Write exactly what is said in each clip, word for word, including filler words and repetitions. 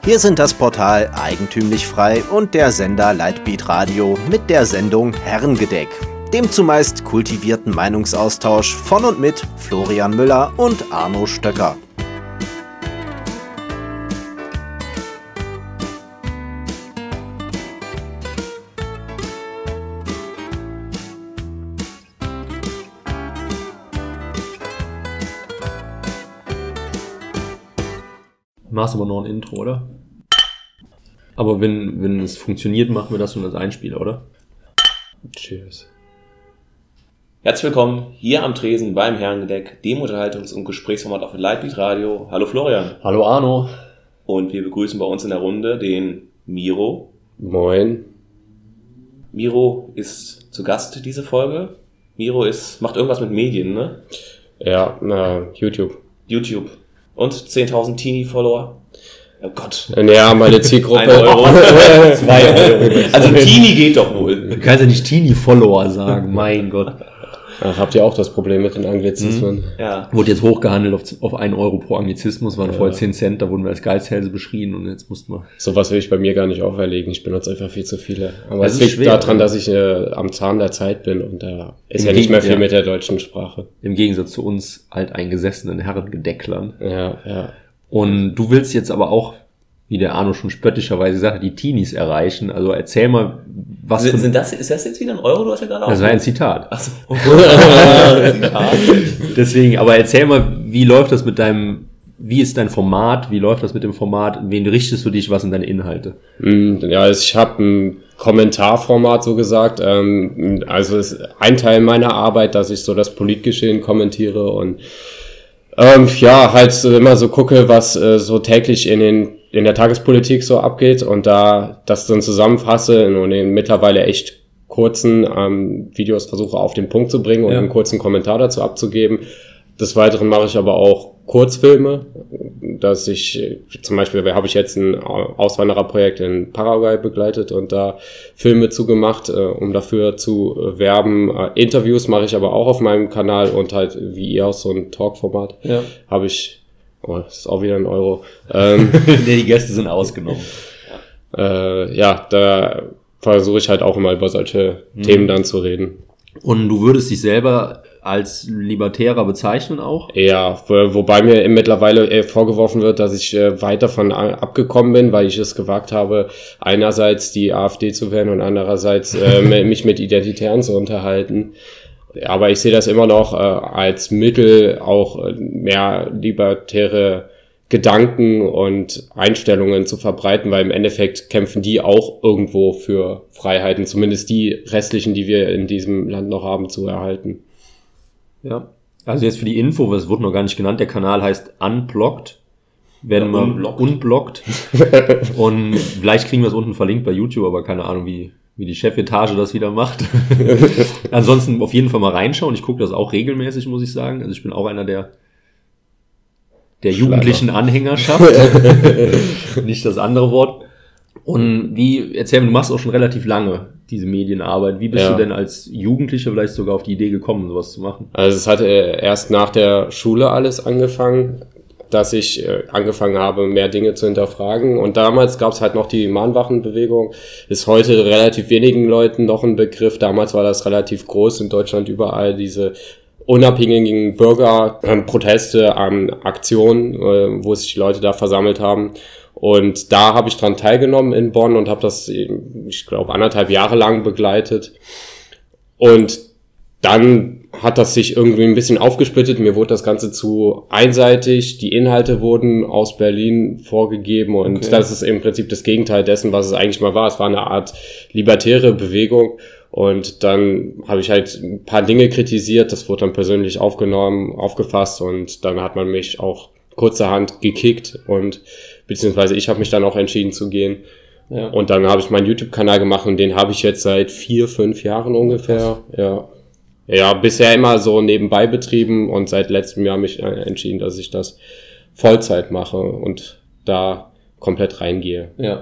Wir sind das Portal Eigentümlich Frei und der Sender Lightbeat Radio mit der Sendung Herrengedeck, dem zumeist kultivierten Meinungsaustausch von und mit Florian Müller und Arno Stöcker. Machst aber noch ein Intro, oder? Aber wenn, wenn es funktioniert, machen wir das nur als Einspieler, oder? Cheers. Herzlich willkommen hier am Tresen beim Herrengedeck, dem Unterhaltungs- und Gesprächsformat auf Lightbeat Radio. Hallo Florian. Hallo Arno. Und wir begrüßen bei uns in der Runde den Miro. Moin. Miro ist zu Gast diese Folge. Miro ist, macht irgendwas mit Medien, ne? Ja, na, YouTube. YouTube. Und zehntausend Teenie-Follower. Oh Gott. Ja, meine Zielgruppe. Ein Euro. Zwei Euro. Also Teenie geht doch wohl. Du kannst ja nicht Teenie-Follower sagen, mein Gott. Ach, habt ihr auch das Problem mit den Anglizismen? Mhm. Ja. Wurde jetzt hochgehandelt auf, auf einen Euro pro Anglizismus, waren ja. vorher zehn Cent, da wurden wir als Geizhälse beschrien und jetzt mussten wir... Sowas will ich bei mir gar nicht auferlegen, ich benutze einfach viel zu viele. Aber das es liegt schwer, daran, ja. dass ich äh, am Zahn der Zeit bin und da ist Im ja nicht mehr viel ja. mit der deutschen Sprache. Im Gegensatz zu uns alteingesessenen Herrengedecklern. Ja, ja. Und du willst jetzt aber auch, wie der Arno schon spöttischerweise sagte, die Teenies erreichen. Also erzähl mal, was... Sind, für... sind das, ist das jetzt wieder ein Euro? Du hast ja gerade auch... Das war ein Zitat. Ach so. Deswegen, aber erzähl mal, wie läuft das mit deinem... Wie ist dein Format? Wie läuft das mit dem Format? Wen richtest du dich? Was sind deine Inhalte? Ja, also ich habe ein Kommentarformat so gesagt. Also es ist ein Teil meiner Arbeit, dass ich so das Politgeschehen kommentiere und ähm, ja, halt immer so gucke, was äh, so täglich in den in der Tagespolitik so abgeht und da das dann zusammenfasse und in mittlerweile echt kurzen ähm, Videos versuche auf den Punkt zu bringen und ja. einen kurzen Kommentar dazu abzugeben. Des Weiteren mache ich aber auch Kurzfilme, dass ich, zum Beispiel habe ich jetzt ein Auswandererprojekt in Paraguay begleitet und da Filme zugemacht, um dafür zu werben. Interviews mache ich aber auch auf meinem Kanal und halt wie ihr auch so ein Talkformat ja. habe ich, oh, das ist auch wieder ein Euro. Ähm, nee, die Gäste sind ausgenommen. Äh, ja, da versuche ich halt auch immer über solche mhm. Themen dann zu reden. Und du würdest dich selber als Libertärer bezeichnen auch? Ja, wobei mir mittlerweile vorgeworfen wird, dass ich weit davon abgekommen bin, weil ich es gewagt habe, einerseits die AfD zu wählen und andererseits äh, mich mit Identitären zu unterhalten. Aber ich sehe das immer noch äh, als Mittel, auch mehr libertäre Gedanken und Einstellungen zu verbreiten, weil im Endeffekt kämpfen die auch irgendwo für Freiheiten, zumindest die restlichen, die wir in diesem Land noch haben, zu erhalten. Ja, also jetzt für die Info, es wurde noch gar nicht genannt, der Kanal heißt Unblocked, werden wir unblockt. unblockt und vielleicht kriegen wir es unten verlinkt bei YouTube, aber keine Ahnung, wie wie die Chefetage das wieder macht. Ansonsten auf jeden Fall mal reinschauen, ich gucke das auch regelmäßig, muss ich sagen, also ich bin auch einer der der jugendlichen Anhängerschaft, nicht das andere Wort. Und wie, erzähl mir, du machst auch schon relativ lange diese Medienarbeit. Wie bist ja. du denn als Jugendlicher vielleicht sogar auf die Idee gekommen, sowas zu machen? Also es hat erst nach der Schule alles angefangen, dass ich angefangen habe, mehr Dinge zu hinterfragen. Und damals gab es halt noch die Mahnwachenbewegung. Ist heute relativ wenigen Leuten noch ein Begriff. Damals war das relativ groß in Deutschland überall, diese unabhängigen Bürgerproteste, ähm, Aktionen, äh, wo sich die Leute da versammelt haben. Und da habe ich dran teilgenommen in Bonn und habe das, ich glaube, anderthalb Jahre lang begleitet. Und dann hat das sich irgendwie ein bisschen aufgesplittet. Mir wurde das Ganze zu einseitig. Die Inhalte wurden aus Berlin vorgegeben und okay. das ist im Prinzip das Gegenteil dessen, was es eigentlich mal war. Es war eine Art libertäre Bewegung. Und dann habe ich halt ein paar Dinge kritisiert. Das wurde dann persönlich aufgenommen, aufgefasst und dann hat man mich auch kurzerhand gekickt und beziehungsweise ich habe mich dann auch entschieden zu gehen. Ja. Und dann habe ich meinen YouTube-Kanal gemacht und den habe ich jetzt seit vier, fünf Jahren ungefähr. Ja, ja, bisher immer so nebenbei betrieben und seit letztem Jahr mich entschieden, dass ich das Vollzeit mache und da komplett reingehe. Ja.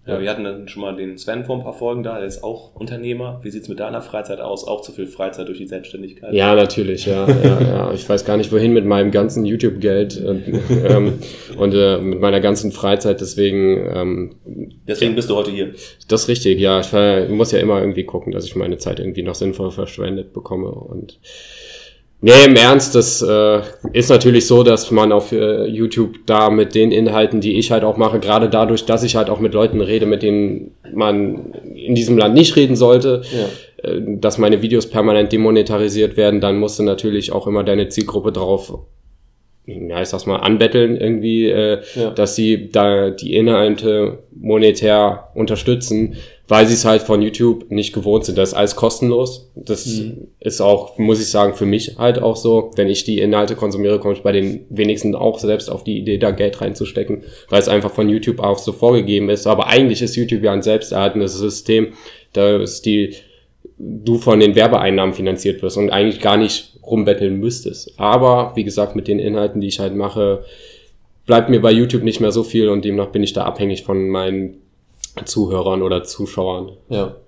Ja, wir hatten dann schon mal den Sven vor ein paar Folgen da, der ist auch Unternehmer. Wie sieht's mit deiner Freizeit aus? Auch zu viel Freizeit durch die Selbstständigkeit? Ja, natürlich, ja. ja, ja. Ich weiß gar nicht, wohin mit meinem ganzen YouTube-Geld und, ähm, und äh, mit meiner ganzen Freizeit, deswegen... Ähm, deswegen bist du heute hier. Das ist richtig, ja. Ich, ich muss ja immer irgendwie gucken, dass ich meine Zeit irgendwie noch sinnvoll verschwendet bekomme und... Nee, im Ernst, das äh, ist natürlich so, dass man auf äh, YouTube da mit den Inhalten, die ich halt auch mache, gerade dadurch, dass ich halt auch mit Leuten rede, mit denen man in diesem Land nicht reden sollte, ja. äh, dass meine Videos permanent demonetarisiert werden, dann musst du natürlich auch immer deine Zielgruppe drauf, ja, ich sag's mal, anbetteln irgendwie, äh, ja. dass sie da die Inhalte monetär unterstützen, weil sie es halt von YouTube nicht gewohnt sind. Das ist alles kostenlos. Das mhm. ist auch, muss ich sagen, für mich halt auch so. Wenn ich die Inhalte konsumiere, komme ich bei den wenigsten auch selbst auf die Idee, da Geld reinzustecken, weil es einfach von YouTube auch so vorgegeben ist. Aber eigentlich ist YouTube ja ein selbsterhaltendes System, da ist die, du von den Werbeeinnahmen finanziert wirst und eigentlich gar nicht rumbetteln müsstest. Aber, wie gesagt, mit den Inhalten, die ich halt mache, bleibt mir bei YouTube nicht mehr so viel und demnach bin ich da abhängig von meinen Zuhörern oder Zuschauern. Ja.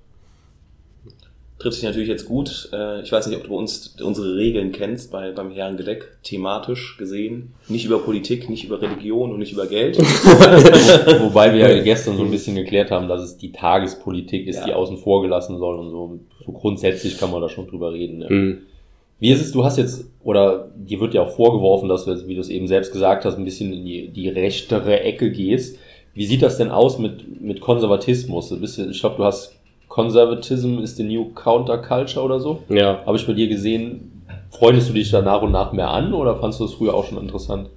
Trifft sich natürlich jetzt gut. Ich weiß nicht, ob du uns unsere Regeln kennst bei, beim Herrengedeck, thematisch gesehen. Nicht über Politik, nicht über Religion und nicht über Geld. Wobei wir ja gestern so ein bisschen geklärt haben, dass es die Tagespolitik ist, ja. die außen vor gelassen soll und so. So grundsätzlich kann man da schon drüber reden. Ja. Mhm. Wie ist es, du hast jetzt, oder dir wird ja auch vorgeworfen, dass du jetzt, wie du es eben selbst gesagt hast, ein bisschen in die, die rechtere Ecke gehst. Wie sieht das denn aus mit, mit Konservatismus? Du bist, ich glaube, du hast Conservatism is the new counterculture oder so. Ja. Habe ich bei dir gesehen. Freundest du dich da nach und nach mehr an oder fandst du das früher auch schon interessant?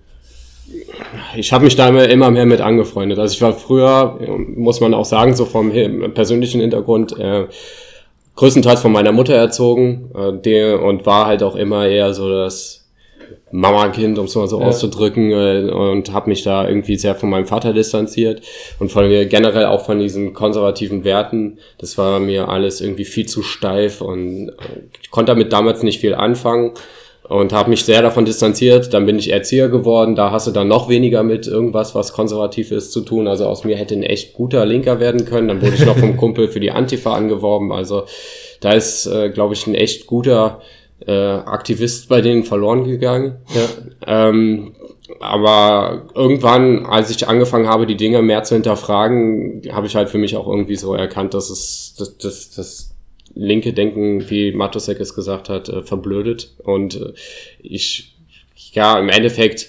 Ich habe mich da immer mehr mit angefreundet. Also ich war früher, muss man auch sagen, so vom persönlichen Hintergrund, äh, größtenteils von meiner Mutter erzogen äh, der, und war halt auch immer eher so das Mama-Kind, um es mal so ja. auszudrücken, äh, und habe mich da irgendwie sehr von meinem Vater distanziert und von mir generell auch von diesen konservativen Werten. Das war mir alles irgendwie viel zu steif und äh, ich konnte damit damals nicht viel anfangen und habe mich sehr davon distanziert. Dann bin ich Erzieher geworden, da hast du dann noch weniger mit irgendwas, was konservativ ist, zu tun. Also aus mir hätte ein echt guter Linker werden können. Dann wurde ich noch vom Kumpel für die Antifa angeworben. Also da ist, äh, glaube ich, ein echt guter äh, Aktivist bei denen verloren gegangen. Ja. Ähm, aber irgendwann, als ich angefangen habe, die Dinge mehr zu hinterfragen, habe ich halt für mich auch irgendwie so erkannt, dass es das, das, das linke Denken, wie Matusek es gesagt hat, äh, verblödet. Und äh, ich, ja, im Endeffekt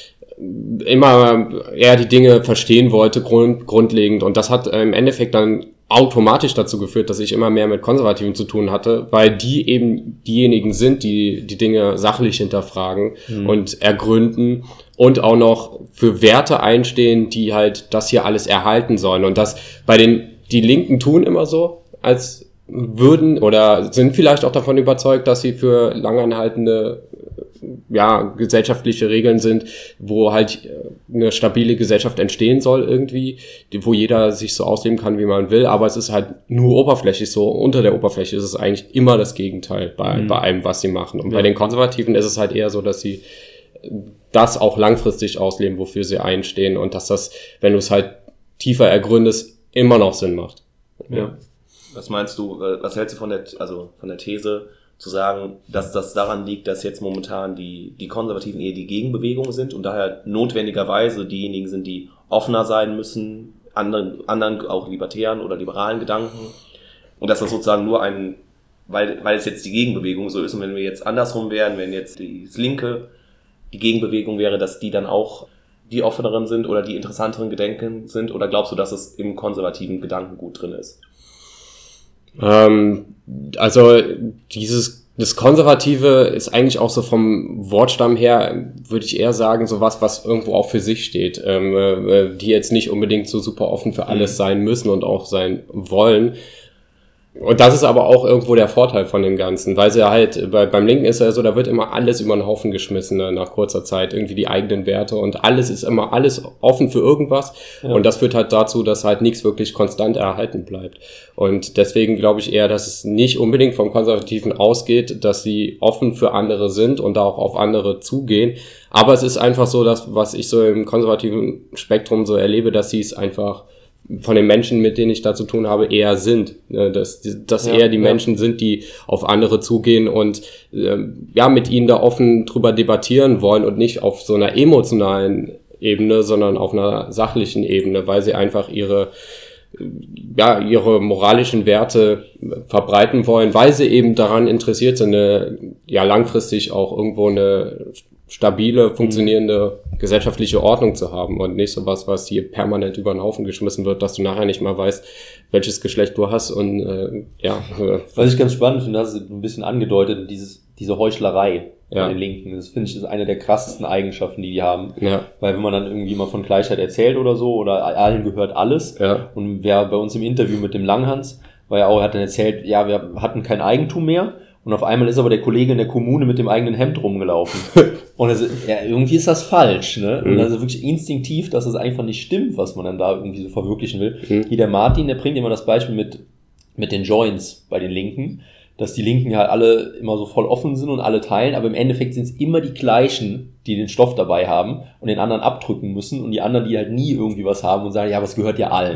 immer eher die Dinge verstehen wollte, grund, grundlegend. Und das hat äh, im Endeffekt dann automatisch dazu geführt, dass ich immer mehr mit Konservativen zu tun hatte, weil die eben diejenigen sind, die die Dinge sachlich hinterfragen mhm. und ergründen und auch noch für Werte einstehen, die halt das hier alles erhalten sollen. Und das bei den, die Linken tun immer so, als würden oder sind vielleicht auch davon überzeugt, dass sie für langanhaltende ja, gesellschaftliche Regeln sind, wo halt eine stabile Gesellschaft entstehen soll irgendwie, wo jeder sich so ausleben kann, wie man will, aber es ist halt nur oberflächlich so. Unter der Oberfläche ist es eigentlich immer das Gegenteil bei, mhm. bei allem, was sie machen. Und ja. bei den Konservativen ist es halt eher so, dass sie das auch langfristig ausleben, wofür sie einstehen und dass das, wenn du es halt tiefer ergründest, immer noch Sinn macht. Ja. Was meinst du, was hältst du von der, also von der These, zu sagen, dass das daran liegt, dass jetzt momentan die, die Konservativen eher die Gegenbewegung sind und daher notwendigerweise diejenigen sind, die offener sein müssen, anderen, anderen auch libertären oder liberalen Gedanken und dass das sozusagen nur ein, weil, weil es jetzt die Gegenbewegung so ist und wenn wir jetzt andersrum wären, wenn jetzt die Linke die Gegenbewegung wäre, dass die dann auch die offeneren sind oder die interessanteren Gedanken sind oder glaubst du, dass es im konservativen Gedankengut drin ist? Ähm, also dieses das Konservative ist eigentlich auch so vom Wortstamm her, würde ich eher sagen, so was, was irgendwo auch für sich steht, ähm, äh, die jetzt nicht unbedingt so super offen für alles sein müssen und auch sein wollen. Und das ist aber auch irgendwo der Vorteil von dem Ganzen, weil sie halt, bei, beim Linken ist ja so, da wird immer alles über den Haufen geschmissen, ne, nach kurzer Zeit, irgendwie die eigenen Werte und alles ist immer alles offen für irgendwas ja. und das führt halt dazu, dass halt nichts wirklich konstant erhalten bleibt. Und deswegen glaube ich eher, dass es nicht unbedingt vom Konservativen ausgeht, dass sie offen für andere sind und da auch auf andere zugehen, aber es ist einfach so, dass, was ich so im konservativen Spektrum so erlebe, dass sie es einfach von den Menschen, mit denen ich da zu tun habe, eher sind. Dass, dass ja, eher die ja. Menschen sind, die auf andere zugehen und äh, ja mit ihnen da offen drüber debattieren wollen und nicht auf so einer emotionalen Ebene, sondern auf einer sachlichen Ebene, weil sie einfach ihre ja ihre moralischen Werte verbreiten wollen, weil sie eben daran interessiert sind, eine, ja langfristig auch irgendwo eine stabile, funktionierende gesellschaftliche Ordnung zu haben und nicht sowas, was hier permanent über den Haufen geschmissen wird, dass du nachher nicht mal weißt, welches Geschlecht du hast und äh, ja. Was ich ganz spannend finde, hast du ein bisschen angedeutet, dieses diese Heuchlerei ja. von den Linken. Das finde ich ist eine der krassesten Eigenschaften, die die haben. Ja. Weil wenn man dann irgendwie mal von Gleichheit erzählt oder so oder allen gehört alles ja. und wer bei uns im Interview mit dem Langhans, weil er auch hat dann erzählt, ja, wir hatten kein Eigentum mehr. Und auf einmal ist aber der Kollege in der Kommune mit dem eigenen Hemd rumgelaufen. Und also, ja, irgendwie ist das falsch, ne? Und also wirklich instinktiv, dass es einfach nicht stimmt, was man dann da irgendwie so verwirklichen will. Mhm. Hier der Martin, der bringt immer das Beispiel mit, mit den Joints bei den Linken, dass die Linken halt alle immer so voll offen sind und alle teilen, aber im Endeffekt sind es immer die gleichen, die den Stoff dabei haben und den anderen abdrücken müssen und die anderen, die halt nie irgendwie was haben und sagen, ja, was gehört ja allen.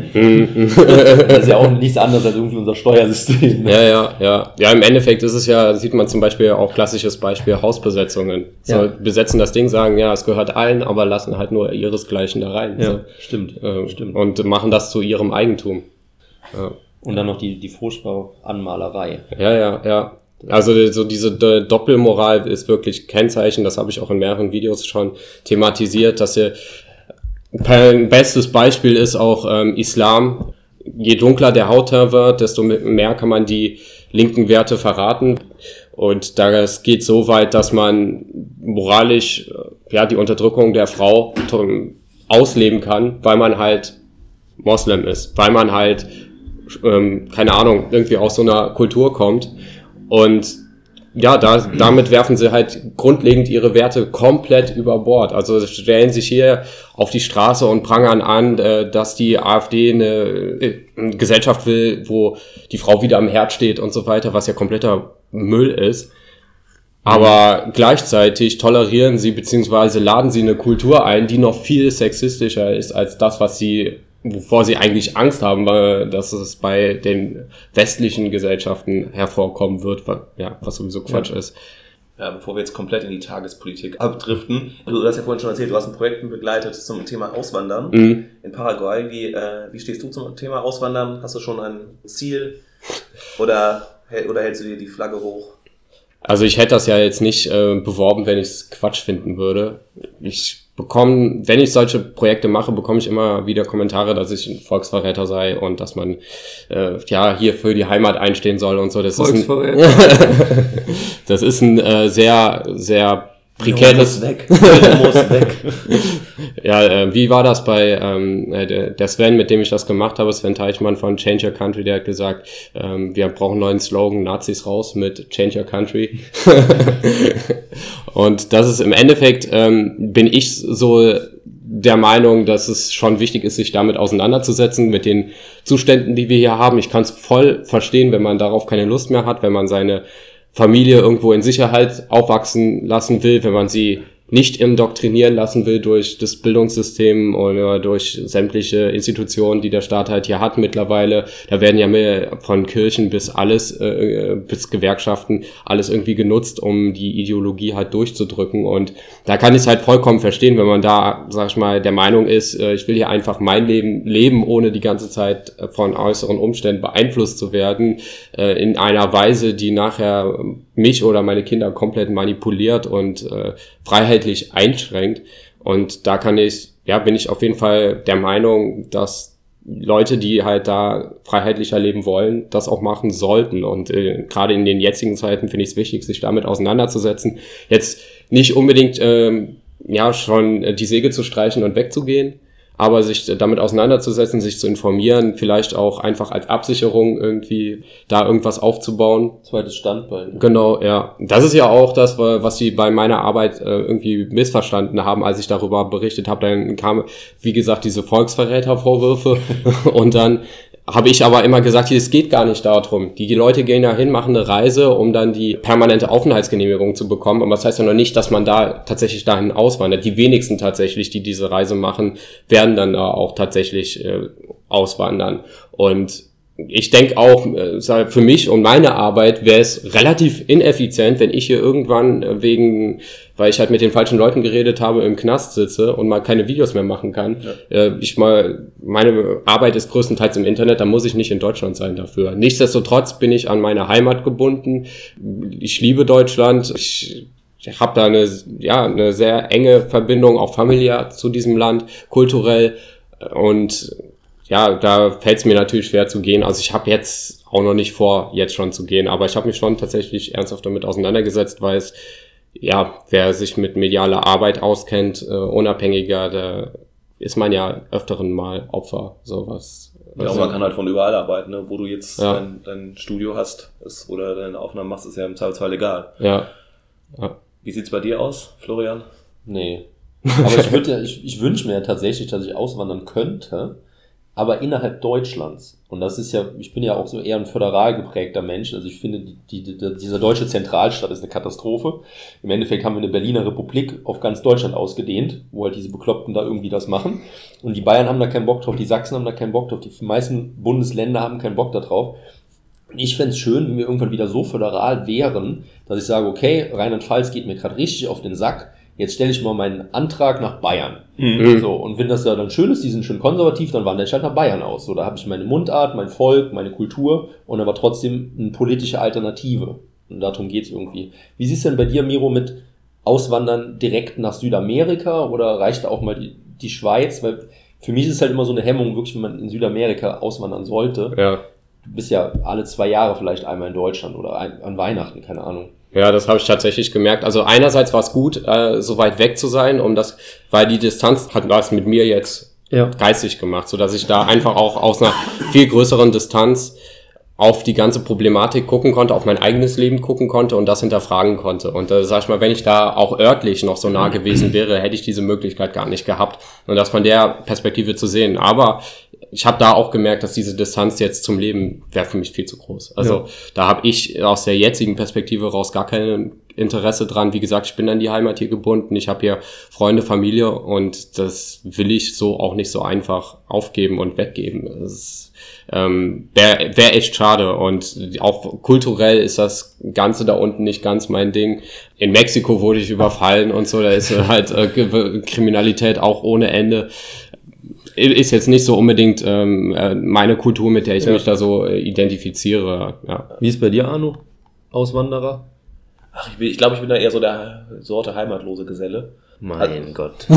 Das ist ja auch nichts anderes als irgendwie unser Steuersystem. Ne? Ja, ja, ja. Ja, im Endeffekt ist es ja, sieht man zum Beispiel auch klassisches Beispiel Hausbesetzungen. So, ja. Besetzen das Ding, sagen, ja, es gehört allen, aber lassen halt nur ihresgleichen da rein. Ja, so. stimmt, ähm, stimmt. Und machen das zu ihrem Eigentum. Ja. Und dann noch die, die furchtbare Anmalerei. Ja, ja, ja. Also so diese Doppelmoral ist wirklich Kennzeichen, das habe ich auch in mehreren Videos schon thematisiert, dass ihr ein bestes Beispiel ist auch ähm, Islam. Je dunkler der Hautton wird, desto mehr kann man die linken Werte verraten. Und das geht so weit, dass man moralisch ja die Unterdrückung der Frau ausleben kann, weil man halt Moslem ist, weil man halt ähm, keine Ahnung, irgendwie aus so einer Kultur kommt. Und ja, da, damit werfen sie halt grundlegend ihre Werte komplett über Bord. Also stellen sich hier auf die Straße und prangern an, äh, dass die AfD eine, eine Gesellschaft will, wo die Frau wieder am Herd steht und so weiter, was ja kompletter Müll ist. Aber gleichzeitig tolerieren sie beziehungsweise laden sie eine Kultur ein, die noch viel sexistischer ist als das, was sie wovor sie eigentlich Angst haben, weil dass es bei den westlichen Gesellschaften hervorkommen wird, was, ja, was sowieso Quatsch ja. ist. Ja, bevor wir jetzt komplett in die Tagespolitik abdriften. Du hast ja vorhin schon erzählt, du hast ein Projekt begleitet zum Thema Auswandern mhm. in Paraguay. Wie, äh, wie stehst du zum Thema Auswandern? Hast du schon ein Ziel oder, oder hältst du dir die Flagge hoch? Also ich hätte das ja jetzt nicht äh, beworben, wenn ich es Quatsch finden würde. Ich bekomme, wenn ich solche Projekte mache, bekomme ich immer wieder Kommentare, dass ich ein Volksverräter sei und dass man äh, ja hier für die Heimat einstehen soll und so. Das Volksverräter. Ist ein, das ist ein äh, sehr, sehr prekäres... Muss weg. muss weg. Ja, äh, wie war das bei ähm, der, der Sven, mit dem ich das gemacht habe, Sven Teichmann von Change Your Country, der hat gesagt, ähm, wir brauchen einen neuen Slogan, Nazis raus mit Change Your Country. Und das ist im Endeffekt, ähm, bin ich so der Meinung, dass es schon wichtig ist, sich damit auseinanderzusetzen, mit den Zuständen, die wir hier haben. Ich kann es voll verstehen, wenn man darauf keine Lust mehr hat, wenn man seine Familie irgendwo in Sicherheit aufwachsen lassen will, wenn man sie nicht indoktrinieren lassen will durch das Bildungssystem oder durch sämtliche Institutionen, die der Staat halt hier hat mittlerweile. Da werden ja mehr von Kirchen bis alles, äh, bis Gewerkschaften, alles irgendwie genutzt, um die Ideologie halt durchzudrücken. Und da kann ich es halt vollkommen verstehen, wenn man da, sag ich mal, der Meinung ist, äh, ich will hier einfach mein Leben leben, ohne die ganze Zeit von äußeren Umständen beeinflusst zu werden, äh, in einer Weise, die nachher mich oder meine Kinder komplett manipuliert und äh, freiheitlich einschränkt. Und da kann ich, ja, bin ich auf jeden Fall der Meinung, dass Leute, die halt da freiheitlicher leben wollen, das auch machen sollten. Und äh, gerade in den jetzigen Zeiten finde ich es wichtig, sich damit auseinanderzusetzen. Jetzt nicht unbedingt ähm, ja schon die Säge zu streichen und wegzugehen, aber sich damit auseinanderzusetzen, sich zu informieren, vielleicht auch einfach als Absicherung irgendwie da irgendwas aufzubauen. Zweites Standbein. Genau, ja. Das ist ja auch das, was sie bei meiner Arbeit äh, irgendwie missverstanden haben, als ich darüber berichtet habe. Dann kam, wie gesagt, diese Volksverrätervorwürfe und dann habe ich aber immer gesagt, hier, es geht gar nicht darum. Die Leute gehen da hin, machen eine Reise, um dann die permanente Aufenthaltsgenehmigung zu bekommen. Aber das heißt ja noch nicht, dass man da tatsächlich dahin auswandert. Die wenigsten tatsächlich, die diese Reise machen, werden dann da auch tatsächlich äh, auswandern. Und ich denke auch, für mich und meine Arbeit wäre es relativ ineffizient, wenn ich hier irgendwann wegen, weil ich halt mit den falschen Leuten geredet habe, im Knast sitze und mal keine Videos mehr machen kann. Ja. Ich mal, meine Arbeit ist größtenteils im Internet, da muss ich nicht in Deutschland sein dafür. Nichtsdestotrotz bin ich an meine Heimat gebunden. Ich liebe Deutschland. Ich Ich habe da eine, ja, eine sehr enge Verbindung, auch familiär zu diesem Land, kulturell. Und ja, da fällt es mir natürlich schwer zu gehen. Also ich habe jetzt auch noch nicht vor, jetzt schon zu gehen. Aber ich habe mich schon tatsächlich ernsthaft damit auseinandergesetzt, weil es, ja, wer sich mit medialer Arbeit auskennt, äh, unabhängiger, da ist man ja öfteren mal Opfer, sowas. Ja, man kann halt von überall arbeiten, ne? Wo du jetzt ja. dein, dein Studio hast ist, oder deine Aufnahmen machst, ist ja im Zweifelsfall egal. Ja. ja. Wie sieht's bei dir aus, Florian? Nee. Aber ich würde, ich, ich wünsche mir ja tatsächlich, dass ich auswandern könnte, aber innerhalb Deutschlands. Und das ist ja, ich bin ja auch so eher ein föderal geprägter Mensch. Also ich finde, die, die, die, diese deutsche Zentralstaat ist eine Katastrophe. Im Endeffekt haben wir eine Berliner Republik auf ganz Deutschland ausgedehnt, wo halt diese Bekloppten da irgendwie das machen. Und die Bayern haben da keinen Bock drauf, die Sachsen haben da keinen Bock drauf, die meisten Bundesländer haben keinen Bock da drauf. Und ich fände es schön, wenn wir irgendwann wieder so föderal wären, dass ich sage, okay, Rheinland-Pfalz geht mir gerade richtig auf den Sack, jetzt stelle ich mal meinen Antrag nach Bayern. Mhm. So, und wenn das ja dann schön ist, die sind schön konservativ, dann wandere ich halt nach Bayern aus. So, da habe ich meine Mundart, mein Volk, meine Kultur und aber trotzdem eine politische Alternative. Und darum geht's irgendwie. Wie siehst du denn bei dir, Miro, mit Auswandern direkt nach Südamerika oder reicht da auch mal die, die Schweiz? Weil für mich ist es halt immer so eine Hemmung, wirklich, wenn man in Südamerika auswandern sollte. Ja. Du bist ja alle zwei Jahre vielleicht einmal in Deutschland oder ein, an Weihnachten, keine Ahnung. Ja, das habe ich tatsächlich gemerkt. Also einerseits war es gut, äh, so weit weg zu sein, um das, weil die Distanz hat was mit mir jetzt ja. geistig gemacht, so dass ich da einfach auch aus einer viel größeren Distanz auf die ganze Problematik gucken konnte, auf mein eigenes Leben gucken konnte und das hinterfragen konnte. Und äh, sag ich mal, wenn ich da auch örtlich noch so nah gewesen wäre, hätte ich diese Möglichkeit gar nicht gehabt. Und das von der Perspektive zu sehen. Aber ich habe da auch gemerkt, dass diese Distanz jetzt zum Leben wäre für mich viel zu groß. Also ja. da habe ich aus der jetzigen Perspektive raus gar kein Interesse dran. Wie gesagt, ich bin an die Heimat hier gebunden. Ich habe hier Freunde, Familie und das will ich so auch nicht so einfach aufgeben und weggeben. Das ist, ähm, wäre wär echt schade. Und auch kulturell ist das Ganze da unten nicht ganz mein Ding. In Mexiko wurde ich überfallen und so. Da ist halt äh, Kriminalität auch ohne Ende. Ist jetzt nicht so unbedingt ähm, meine Kultur, mit der ich ja. mich da so äh, identifiziere. Ja. Wie ist bei dir, Arno? Auswanderer? Ach, ich, bin, ich glaube, ich bin da eher so der Sorte heimatlose Geselle. Mein also, Gott.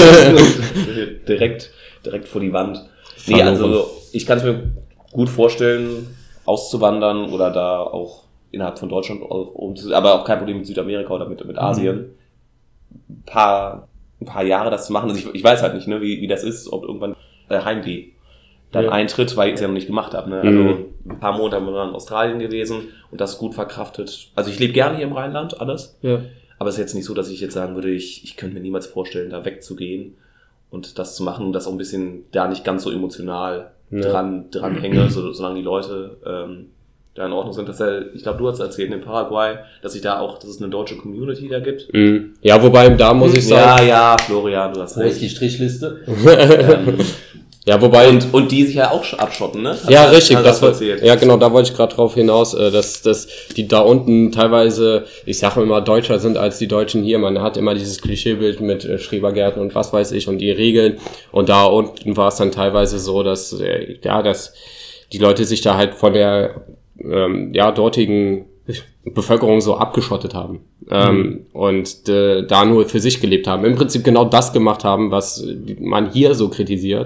direkt, direkt vor die Wand. Nee, also ich kann es mir gut vorstellen, auszuwandern oder da auch innerhalb von Deutschland, aber auch kein Problem mit Südamerika oder mit, mit Asien. Ein paar... ein paar Jahre das zu machen. Also ich, ich weiß halt nicht, ne, wie, wie das ist, ob irgendwann der Heimweh dann ja. eintritt, weil ich es ja noch nicht gemacht habe. Ne? Also mhm. ein paar Monate haben wir dann in Australien gewesen und das gut verkraftet. Also ich lebe gerne hier im Rheinland, alles. Ja. Aber es ist jetzt nicht so, dass ich jetzt sagen würde, ich, ich könnte mir niemals vorstellen, da wegzugehen und das zu machen und das auch ein bisschen da nicht ganz so emotional ja. dran, dran hänge, so, solange die Leute ähm, da in Ordnung sind. Dass er, ich glaube, du hast erzählt in Paraguay, dass sich da auch, dass es eine deutsche Community da gibt. Mhm. Ja, wobei da muss ich sagen. Ja, ja, Florian, du hast recht. Wo ist die Strichliste? ähm, ja, wobei. Und, und die sich ja auch abschotten, ne? Hast ja, richtig. Das war, ja, genau, da wollte ich gerade drauf hinaus, dass, dass die da unten teilweise, ich sage immer, deutscher sind als die Deutschen hier. Man hat immer dieses Klischeebild mit Schrebergärten und was weiß ich und die Regeln. Und da unten war es dann teilweise so, dass, ja, dass die Leute sich da halt von der Ähm, ja, dortigen Bevölkerung so abgeschottet haben mhm. ähm, und äh, da nur für sich gelebt haben. Im Prinzip genau das gemacht haben, was man hier so kritisiert.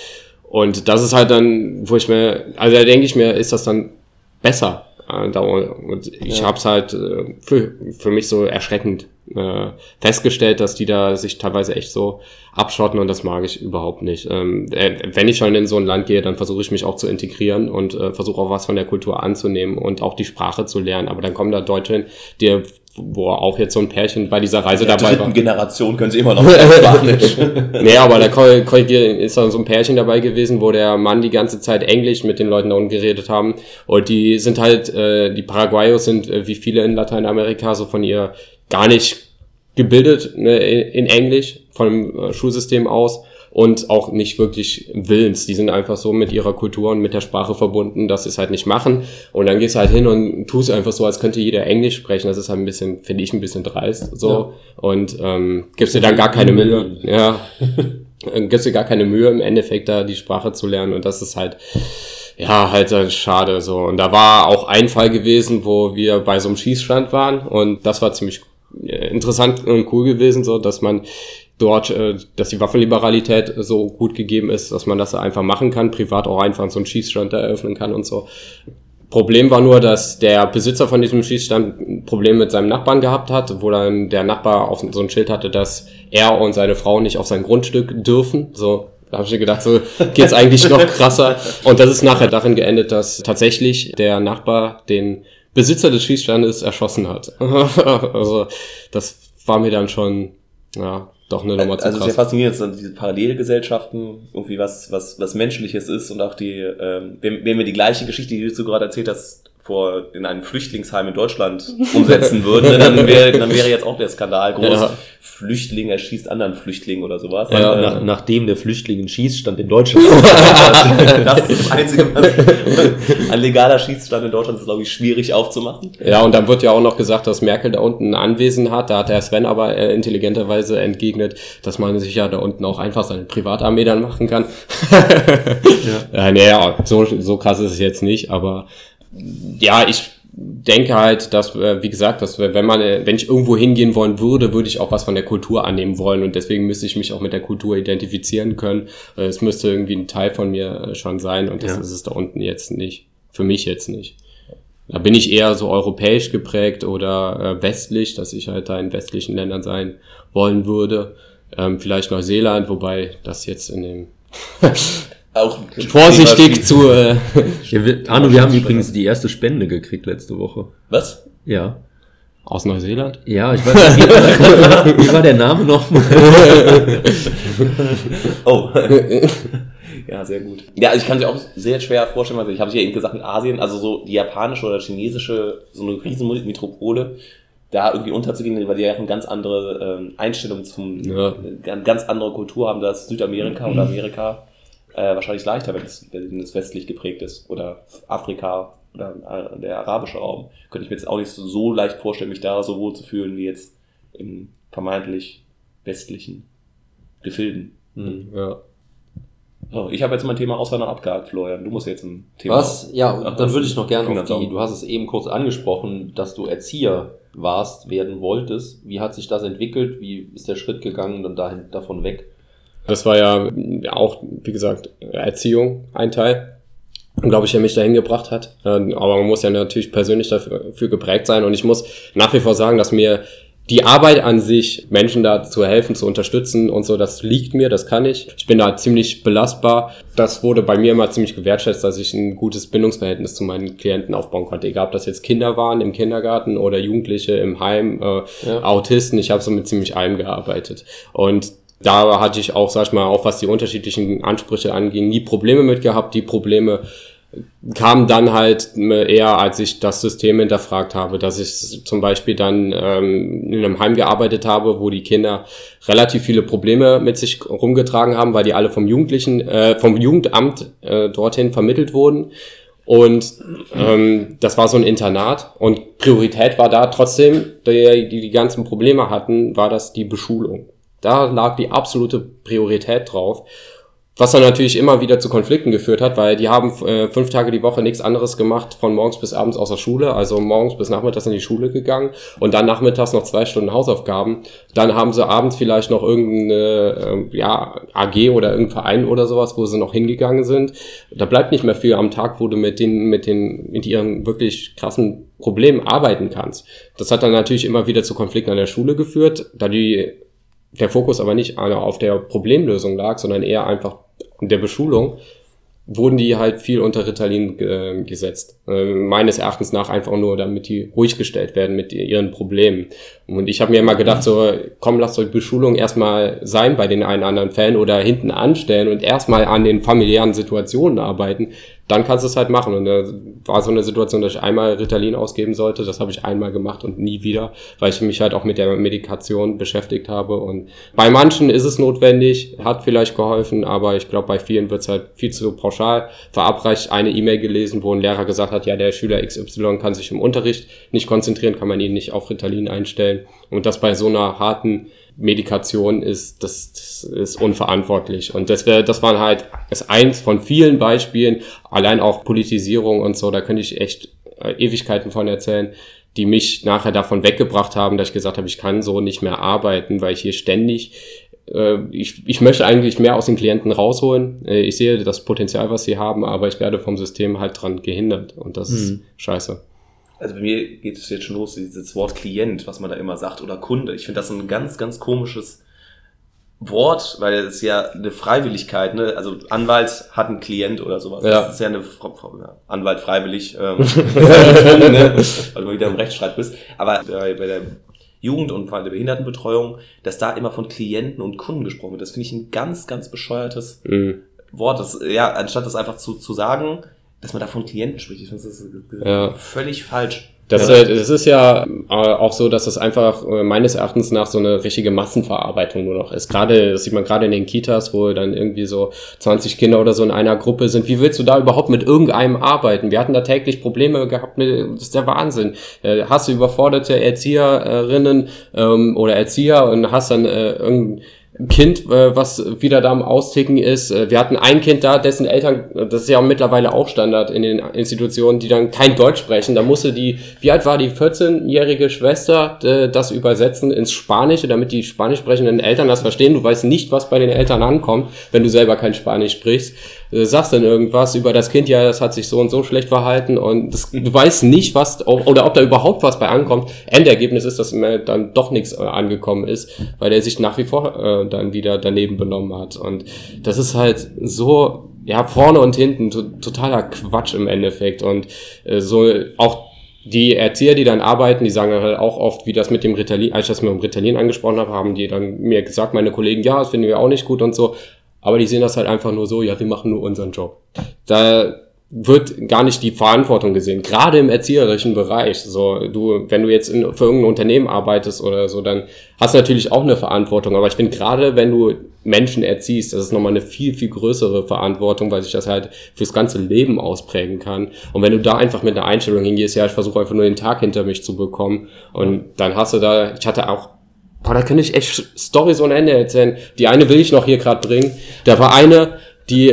Und das ist halt dann, wo ich mir, also da denke ich mir, ist das dann besser. Äh, da, und ich ja. habe es halt äh, für, für mich so erschreckend äh, festgestellt, dass die da sich teilweise echt so abschotten und das mag ich überhaupt nicht. Ähm, äh, wenn ich schon in so ein Land gehe, dann versuche ich mich auch zu integrieren und äh, versuche auch was von der Kultur anzunehmen und auch die Sprache zu lernen. Aber dann kommen da Deutsche hin, die, wo auch jetzt so ein Pärchen bei dieser Reise der dabei war. In der Generation können sie immer noch Spanisch. Nee, aber da ist dann so ein Pärchen dabei gewesen, wo der Mann die ganze Zeit Englisch mit den Leuten da unten geredet haben und die sind halt, äh, die Paraguayos sind äh, wie viele in Lateinamerika so von ihr gar nicht gebildet, ne, in Englisch, vom Schulsystem aus und auch nicht wirklich willens. Die sind einfach so mit ihrer Kultur und mit der Sprache verbunden, dass sie es halt nicht machen. Und dann gehst du halt hin und tust einfach so, als könnte jeder Englisch sprechen. Das ist halt ein bisschen, finde ich, ein bisschen dreist. So. Ja. Und ähm, gibst dir dann gar keine Mühe. Ja. Gibst dir gar keine Mühe, im Endeffekt da die Sprache zu lernen. Und das ist halt, ja, halt schade. So. Und da war auch ein Fall gewesen, wo wir bei so einem Schießstand waren. Und das war ziemlich interessant und cool gewesen, so, dass man dort, äh, dass die Waffenliberalität so gut gegeben ist, dass man das einfach machen kann, privat auch einfach so einen Schießstand eröffnen kann und so. Problem war nur, dass der Besitzer von diesem Schießstand ein Problem mit seinem Nachbarn gehabt hat, wo dann der Nachbar auf so ein Schild hatte, dass er und seine Frau nicht auf sein Grundstück dürfen. So, da habe ich mir gedacht, so geht's eigentlich noch krasser. Und das ist nachher darin geendet, dass tatsächlich der Nachbar den Besitzer des Schießstandes erschossen hat. Also das war mir dann schon, ja, doch eine Nummer zu krass. Also es ist ja faszinierend, dass diese Parallelgesellschaften irgendwie was was was Menschliches ist und auch die, ähm, wenn, wenn wir die gleiche Geschichte, die du gerade erzählt hast, vor in einem Flüchtlingsheim in Deutschland umsetzen würden, dann wäre dann wäre jetzt auch der Skandal groß. Ja. Flüchtling erschießt anderen Flüchtlingen oder sowas. Ja, äh, nach, nachdem der Flüchtling einen Schießstand in Deutschland das ist das Einzige, was ein legaler Schießstand in Deutschland ist, glaube ich, schwierig aufzumachen. Ja, und dann wird ja auch noch gesagt, dass Merkel da unten ein Anwesen hat. Da hat der Sven aber äh, intelligenterweise entgegnet, dass man sich ja da unten auch einfach seine Privatarmee dann machen kann. Ja, äh, naja, so, so krass ist es jetzt nicht, aber ja, ich denke halt, dass, wie gesagt, dass wenn man, wenn ich irgendwo hingehen wollen würde, würde ich auch was von der Kultur annehmen wollen und deswegen müsste ich mich auch mit der Kultur identifizieren können. Es müsste irgendwie ein Teil von mir schon sein und das ja. ist es da unten jetzt nicht. Für mich jetzt nicht. Da bin ich eher so europäisch geprägt oder äh, westlich, dass ich halt da in westlichen Ländern sein wollen würde. Ähm, vielleicht Neuseeland, wobei das jetzt in dem auch vorsichtig zu... Äh ja, wir, Arno, wir haben übrigens die erste Spende gekriegt letzte Woche. Was? Ja. Aus Neuseeland? Ja, ich weiß nicht, wie, wie war der Name nochmal? Oh. Ja, sehr gut. Ja, also ich kann sich auch sehr schwer vorstellen, also ich habe es ja eben gesagt, in Asien, also so die japanische oder chinesische, so eine riesen Metropole, da irgendwie unterzugehen, weil die ja eine ganz andere ähm, Einstellung zum, ja. eine ganz andere Kultur haben, dass Südamerika oder Amerika Äh, wahrscheinlich leichter, wenn es, wenn es westlich geprägt ist. Oder Afrika oder äh, der arabische Raum. Könnte ich mir jetzt auch nicht so, so leicht vorstellen, mich da so wohl zu fühlen wie jetzt in vermeintlich westlichen Gefilden. Mhm, ja. Oh, ich habe jetzt mein Thema Auswandern abgehakt, Florian. Du musst jetzt ein Thema... Was? Ja, ach, dann würde ich noch gerne auf die... Du hast es eben kurz angesprochen, dass du Erzieher warst, werden wolltest. Wie hat sich das entwickelt? Wie ist der Schritt gegangen dann dahin, davon weg? Das war ja auch, wie gesagt, Erziehung, ein Teil, glaube ich, der mich dahin gebracht hat. Aber man muss ja natürlich persönlich dafür geprägt sein. Und ich muss nach wie vor sagen, dass mir die Arbeit an sich, Menschen da zu helfen, zu unterstützen und so, das liegt mir, das kann ich. Ich bin da ziemlich belastbar. Das wurde bei mir immer ziemlich gewertschätzt, dass ich ein gutes Bindungsverhältnis zu meinen Klienten aufbauen konnte. Egal, ob das jetzt Kinder waren im Kindergarten oder Jugendliche im Heim, äh, ja. Autisten. Ich habe so mit ziemlich allem gearbeitet. Und da hatte ich auch, sag ich mal, auch was die unterschiedlichen Ansprüche anging, nie Probleme mit gehabt. Die Probleme kamen dann halt eher, als ich das System hinterfragt habe, dass ich zum Beispiel dann ähm, in einem Heim gearbeitet habe, wo die Kinder relativ viele Probleme mit sich rumgetragen haben, weil die alle vom Jugendlichen, äh, vom Jugendamt äh, dorthin vermittelt wurden. Und ähm, das war so ein Internat und Priorität war da trotzdem, die die, die ganzen Probleme hatten, war das die Beschulung. Da lag die absolute Priorität drauf, was dann natürlich immer wieder zu Konflikten geführt hat, weil die haben äh, fünf Tage die Woche nichts anderes gemacht, von morgens bis abends außer Schule, also morgens bis nachmittags in die Schule gegangen und dann nachmittags noch zwei Stunden Hausaufgaben. Dann haben sie abends vielleicht noch irgendeine äh, ja, A G oder irgendein Verein oder sowas, wo sie noch hingegangen sind. Da bleibt nicht mehr viel am Tag, wo du mit den mit den mit ihren wirklich krassen Problemen arbeiten kannst. Das hat dann natürlich immer wieder zu Konflikten an der Schule geführt, da die der Fokus aber nicht auf der Problemlösung lag, sondern eher einfach in der Beschulung, wurden die halt viel unter Ritalin äh, gesetzt. Äh, meines Erachtens nach einfach nur, damit die ruhig gestellt werden mit ihren Problemen. Und ich habe mir immer gedacht, so, komm, lasst euch Beschulung erstmal sein bei den einen anderen Fällen oder hinten anstellen und erstmal an den familiären Situationen arbeiten. dann kannst du es halt machen. Und da war so eine Situation, dass ich einmal Ritalin ausgeben sollte. Das habe ich einmal gemacht und nie wieder, weil ich mich halt auch mit der Medikation beschäftigt habe. Und bei manchen ist es notwendig, hat vielleicht geholfen, aber ich glaube, bei vielen wird es halt viel zu pauschal verabreicht. Eine E-Mail gelesen, wo ein Lehrer gesagt hat, ja, der Schüler X Y kann sich im Unterricht nicht konzentrieren, kann man ihn nicht auf Ritalin einstellen. Und das bei so einer harten Medikation ist, das, das ist unverantwortlich. Und das wäre, das waren halt, ist eins von vielen Beispielen, allein auch Politisierung und so, da könnte ich echt äh, Ewigkeiten von erzählen, die mich nachher davon weggebracht haben, dass ich gesagt habe, ich kann so nicht mehr arbeiten, weil ich hier ständig, äh, ich, ich möchte eigentlich mehr aus den Klienten rausholen. Äh, ich sehe das Potenzial, was sie haben, aber ich werde vom System halt dran gehindert. Und das mhm. ist scheiße. Also bei mir geht es jetzt schon los, dieses Wort Klient, was man da immer sagt, oder Kunde. Ich finde das ein ganz, ganz komisches Wort, weil es ja eine Freiwilligkeit, ne? Also Anwalt hat einen Klient oder sowas. Ja. Das ist ja eine ja, Anwalt freiwillig, ähm, ne? Weil du wieder im Rechtsstreit bist. Aber bei, bei der Jugend- und vor allem der Behindertenbetreuung, dass da immer von Klienten und Kunden gesprochen wird, das finde ich ein ganz, ganz bescheuertes mhm. Wort. Das, ja, anstatt das einfach zu, zu sagen, dass man da von Klienten spricht. Ich finde, das ist ja. völlig falsch. Das, ja. das ist ja auch so, dass das einfach meines Erachtens nach so eine richtige Massenverarbeitung nur noch ist. Gerade, das sieht man gerade in den Kitas, wo dann irgendwie so zwanzig Kinder oder so in einer Gruppe sind. Wie willst du da überhaupt mit irgendeinem arbeiten? Wir hatten da täglich Probleme gehabt, das ist der Wahnsinn. Hast du überforderte Erzieherinnen ähm, oder Erzieher und hast dann äh, irgendein Kind, äh, was wieder da am Austicken ist. Wir hatten ein Kind da, dessen Eltern, das ist ja mittlerweile auch Standard in den Institutionen, die dann kein Deutsch sprechen. Da musste die, wie alt war die vierzehnjährige Schwester, äh, das übersetzen ins Spanische, damit die spanisch sprechenden Eltern das verstehen. Du weißt nicht, was bei den Eltern ankommt, wenn du selber kein Spanisch sprichst. Du sagst dann irgendwas über das Kind, ja, das hat sich so und so schlecht verhalten und das, du weißt nicht, was, oder ob da überhaupt was bei ankommt. Endergebnis ist, dass mir dann doch nichts äh, angekommen ist, weil er sich nach wie vor äh, dann wieder daneben benommen hat. Und das ist halt so, ja, vorne und hinten to- totaler Quatsch im Endeffekt. Und äh, so auch die Erzieher, die dann arbeiten, die sagen dann halt auch oft, wie das mit dem Ritalin, als ich das mit dem Ritalin angesprochen habe, haben die dann mir gesagt, meine Kollegen, ja, das finden wir auch nicht gut und so. Aber die sehen das halt einfach nur so, ja, wir machen nur unseren Job. Da wird gar nicht die Verantwortung gesehen, gerade im erzieherischen Bereich. So, du, wenn du jetzt in, für irgendein Unternehmen arbeitest oder so, dann hast du natürlich auch eine Verantwortung. Aber ich finde, gerade wenn du Menschen erziehst, das ist nochmal eine viel, viel größere Verantwortung, weil sich das halt fürs ganze Leben ausprägen kann. Und wenn du da einfach mit einer Einstellung hingehst, ja, ich versuche einfach nur den Tag hinter mich zu bekommen, und dann hast du da, ich hatte auch, boah, da könnte ich echt Storys ohne Ende erzählen. Die eine will ich noch hier gerade bringen. Da war eine, die,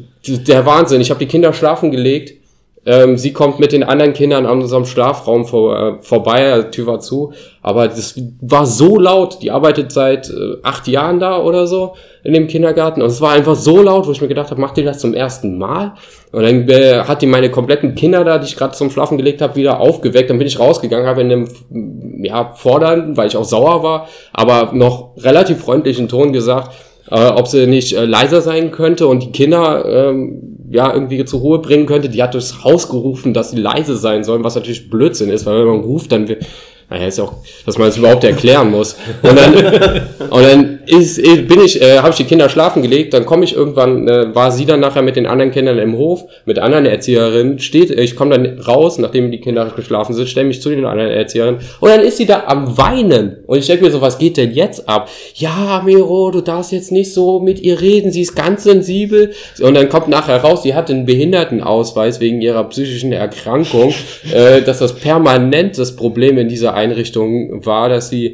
der Wahnsinn. Ich habe die Kinder schlafen gelegt. Ähm, sie kommt mit den anderen Kindern an unserem Schlafraum vor, äh, vorbei, die Tür war zu. Aber das war so laut. Die arbeitet seit äh, acht Jahren da oder so in dem Kindergarten. Und es war einfach so laut, wo ich mir gedacht habe, macht die das zum ersten Mal? Und dann äh, hat die meine kompletten Kinder da, die ich gerade zum Schlafen gelegt habe, wieder aufgeweckt. Dann bin ich rausgegangen, habe in einem ja, fordernden, weil ich auch sauer war, aber noch relativ freundlichen Ton gesagt, äh, ob sie nicht äh, leiser sein könnte und die Kinder ähm, ja irgendwie zur Ruhe bringen könnte. Die hat durchs Haus gerufen, dass sie leise sein sollen, was natürlich Blödsinn ist, weil wenn man ruft, dann wird, naja, ist ja auch, dass man es überhaupt erklären muss. Und dann, und dann ist, bin ich, äh, habe ich die Kinder schlafen gelegt, dann komme ich irgendwann, äh, war sie dann nachher mit den anderen Kindern im Hof, mit anderen Erzieherinnen, steht, ich komme dann raus, nachdem die Kinder geschlafen sind, stelle mich zu den anderen Erzieherinnen, und dann ist sie da am Weinen. Und ich denke mir so, was geht denn jetzt ab? Ja, Miro, du darfst jetzt nicht so mit ihr reden, sie ist ganz sensibel. Und dann kommt nachher raus, sie hat einen Behindertenausweis wegen ihrer psychischen Erkrankung, äh, dass das permanent das Problem in dieser Einrichtung war, dass sie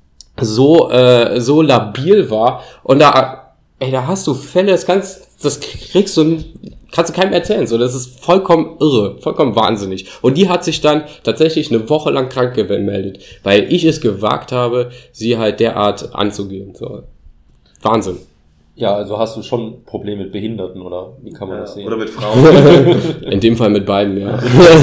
so äh, so labil war, und da ey, da hast du Fälle, das kannst das kriegst du kannst du keinem erzählen, so, das ist vollkommen irre, vollkommen wahnsinnig. Und die hat sich dann tatsächlich eine Woche lang krank gemeldet, weil ich es gewagt habe, sie halt derart anzugehen, so. Wahnsinn. Ja, also hast du schon Probleme mit Behinderten, oder wie kann man ja, das sehen? Oder mit Frauen. In dem Fall mit beiden, ja.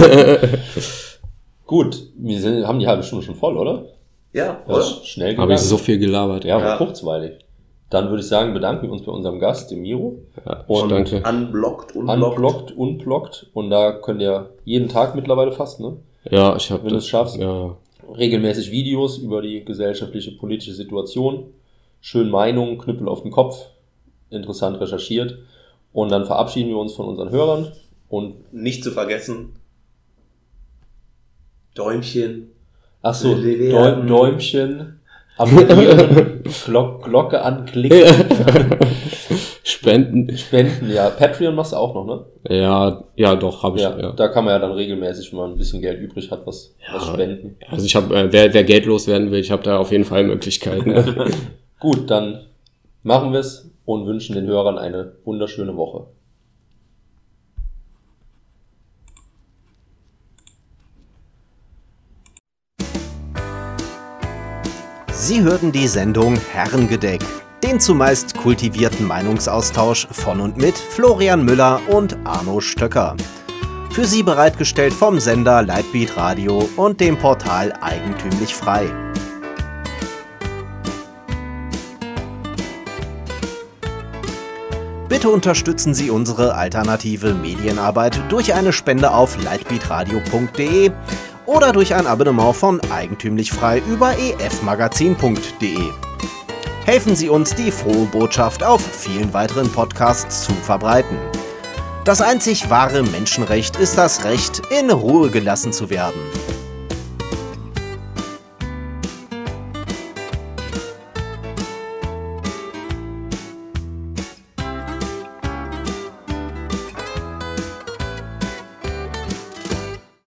Gut, wir sind, haben die halbe Stunde schon voll, oder? Ja, oder? Schnell gegangen. Habe ich so viel gelabert. Ja, ja. Kurzweilig. Dann würde ich sagen, bedanken wir uns bei unserem Gast, dem Miro. Ja, und danke. Unblockt, unblockt. Unblockt, unblockt. Und da könnt ihr jeden Tag mittlerweile fast, ne? Ja, ich habe Wenn du es schaffst. Ja. Regelmäßig Videos über die gesellschaftliche, politische Situation. Schön Meinungen, Knüppel auf den Kopf. Interessant recherchiert. Und dann verabschieden wir uns von unseren Hörern. Und nicht zu vergessen, Däumchen. ach so, Bewerten. Däum, Däumchen, abonnieren, Glock, Glocke anklicken, Spenden. Spenden, ja. Patreon machst du auch noch, ne? Ja, ja, doch, habe ich. Ja, Ja. da kann man ja dann regelmäßig, wenn man ein bisschen Geld übrig hat, was, was spenden. Also ich habe, äh, wer, wer Geld loswerden will, ich habe da auf jeden Fall Möglichkeiten. Gut, dann machen wir es und wünschen den Hörern eine wunderschöne Woche. Sie hörten die Sendung Herrengedeck, den zumeist kultivierten Meinungsaustausch von und mit Florian Müller und Arno Stöcker. Für Sie bereitgestellt vom Sender Lightbeat Radio und dem Portal Eigentümlich Frei. Bitte unterstützen Sie unsere alternative Medienarbeit durch eine Spende auf lightbeatradio punkt de oder durch ein Abonnement von Eigentümlich Frei über e f magazin punkt de. Helfen Sie uns, die frohe Botschaft auf vielen weiteren Podcasts zu verbreiten. Das einzig wahre Menschenrecht ist das Recht, in Ruhe gelassen zu werden.